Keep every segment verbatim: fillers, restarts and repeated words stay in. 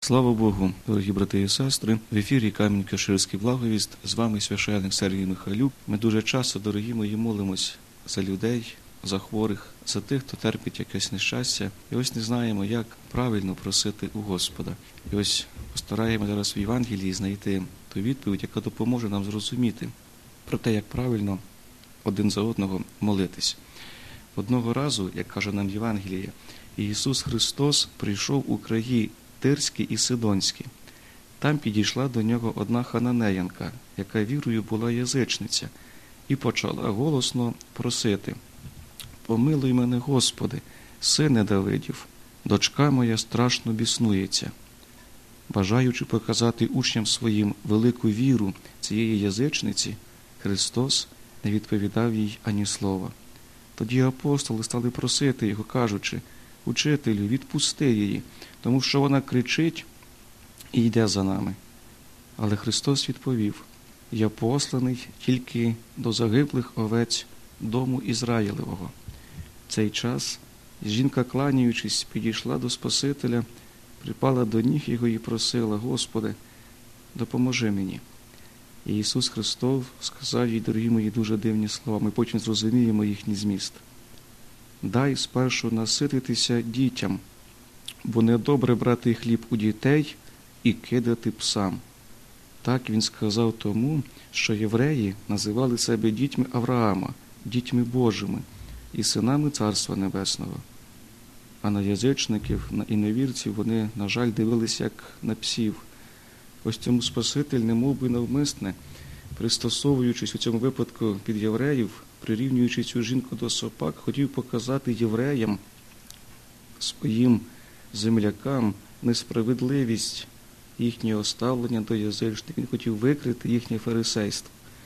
Слава Богу, дорогі брати і сестри, в ефірі Камінь-Каширський благовіст, з вами священник Сергій Михайлюк. Ми дуже часто, дорогі мої, молимось за людей, за хворих, за тих, хто терпить якесь нещастя. І ось не знаємо, як правильно просити у Господа. І ось постараємо зараз в Євангелії знайти ту відповідь, яка допоможе нам зрозуміти про те, як правильно один за одного молитись. Одного разу, як каже нам Євангеліє, Ісус Христос прийшов у краї Тирські і Сидонські. Там підійшла до нього одна хананеянка, яка вірою була язичниця, і почала голосно просити: «Помилуй мене, Господи, сине Давидів, дочка моя страшно біснується». Бажаючи показати учням своїм велику віру цієї язичниці, Христос не відповідав їй ані слова. Тоді апостоли стали просити його, кажучи: «Учителю, відпусти її, тому що вона кричить і йде за нами». Але Христос відповів: «Я посланий тільки до загиблих овець дому Ізраїлевого». В цей час жінка, кланяючись, підійшла до Спасителя, припала до ніг його і просила: «Господи, допоможи мені». І Ісус Христос сказав їй, дорогі мої, дуже дивні слова, ми потім зрозуміємо їхній зміст. «Дай спершу насититися дітям, бо недобре брати хліб у дітей і кидати псам». Так він сказав тому, що євреї називали себе дітьми Авраама, дітьми Божими і синами Царства Небесного. А на язичників, на іновірців вони, на жаль, дивилися як на псів. Ось цьому Спаситель, немов би навмисне, пристосовуючись у цьому випадку під євреїв, прирівнюючи цю жінку до собак, хотів показати євреям, своїм землякам, несправедливість їхнього ставлення до язичників. Він хотів викрити їхнє фарисейство.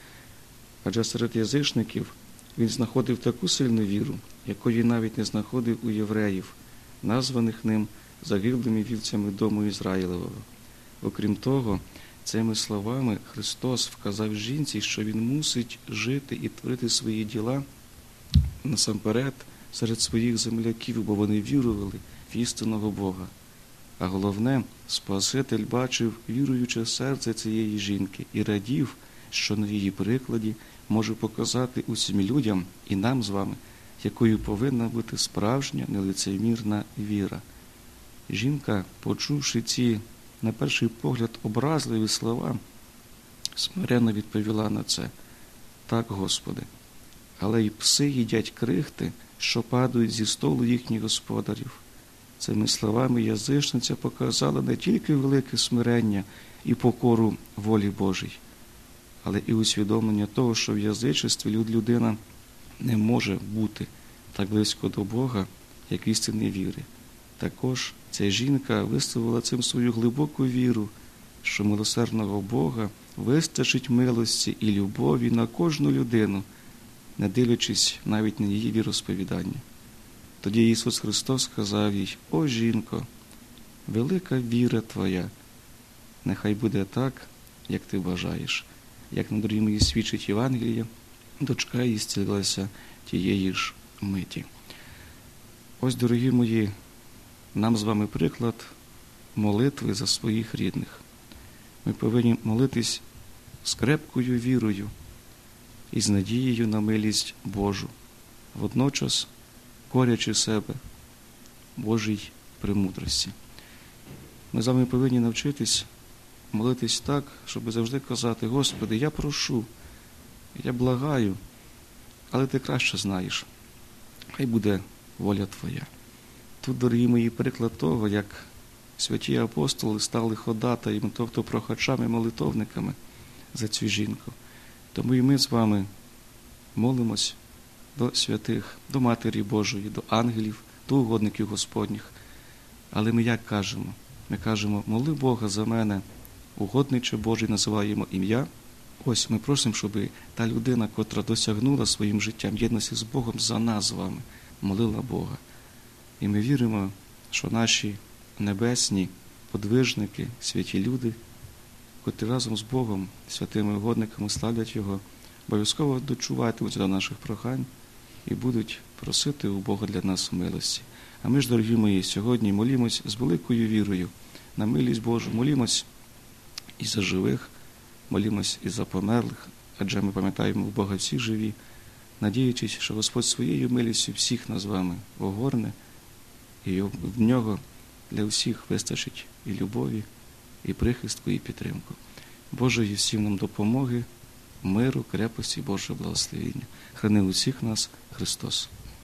Адже серед язичників він знаходив таку сильну віру, якої навіть не знаходив у євреїв, названих ним загиблими вівцями дому Ізраїлевого. Окрім того, цими словами Христос вказав жінці, що він мусить жити і творити свої діла насамперед серед своїх земляків, бо вони вірували в істинного Бога. А головне, Спаситель бачив віруюче серце цієї жінки і радів, що на її прикладі може показати усім людям і нам з вами, якою повинна бути справжня нелицемірна віра. Жінка, почувши ці, на перший погляд, образливі слова, смиренно відповіла на це: «Так, Господи, але й пси їдять крихти, що падають зі столу їхніх господарів». Цими словами язичниця показала не тільки велике смирення і покору волі Божій, але і усвідомлення того, що в язичестві людина не може бути так близько до Бога, як істинної віри. Також ця жінка висловила цим свою глибоку віру, що милосердного Бога вистачить милості і любові на кожну людину, не дивлячись навіть на її віросповідання. Тоді Ісус Христос сказав їй: «О, жінко, велика віра твоя, нехай буде так, як ти бажаєш». Як на дорогі мої свідчить Євангеліє, дочка її зцілилася тієї ж миті. Ось, дорогі мої, нам з вами приклад молитви за своїх рідних. Ми повинні молитись з крепкою вірою і з надією на милість Божу, водночас корячи себе Божій премудрості. Ми з вами повинні навчитись молитись так, щоб завжди казати: «Господи, я прошу, я благаю, але Ти краще знаєш, хай буде воля Твоя». Тут, дорогі мої, приклад того, як святі апостоли стали ходатаями, тобто прохачами, молитовниками за цю жінку. Тому і ми з вами молимось до святих, до Матері Божої, до ангелів, до угодників Господніх. Але ми як кажемо? Ми кажемо: «Моли Бога за мене, угодниче Божий», називаємо ім'я. Ось ми просимо, щоб та людина, котра досягнула своїм життям єдності з Богом, за нас з вами молила Бога. І ми віримо, що наші небесні подвижники, святі люди, котрі разом з Богом, святими угодниками славлять Його, обов'язково дочуватимуть до наших прохань і будуть просити у Бога для нас милості. А ми ж, дорогі мої, сьогодні молімось з великою вірою на милість Божу. Молімось і за живих, молімось і за померлих, адже ми пам'ятаємо, в Бога всі живі, надіючись, що Господь своєю милістю всіх нас з вами огорне, і в нього для всіх вистачить і любові, і прихистку, і підтримку. Божої всім нам допомоги, миру, крепості, Божого благословення. Храни усіх нас Христос.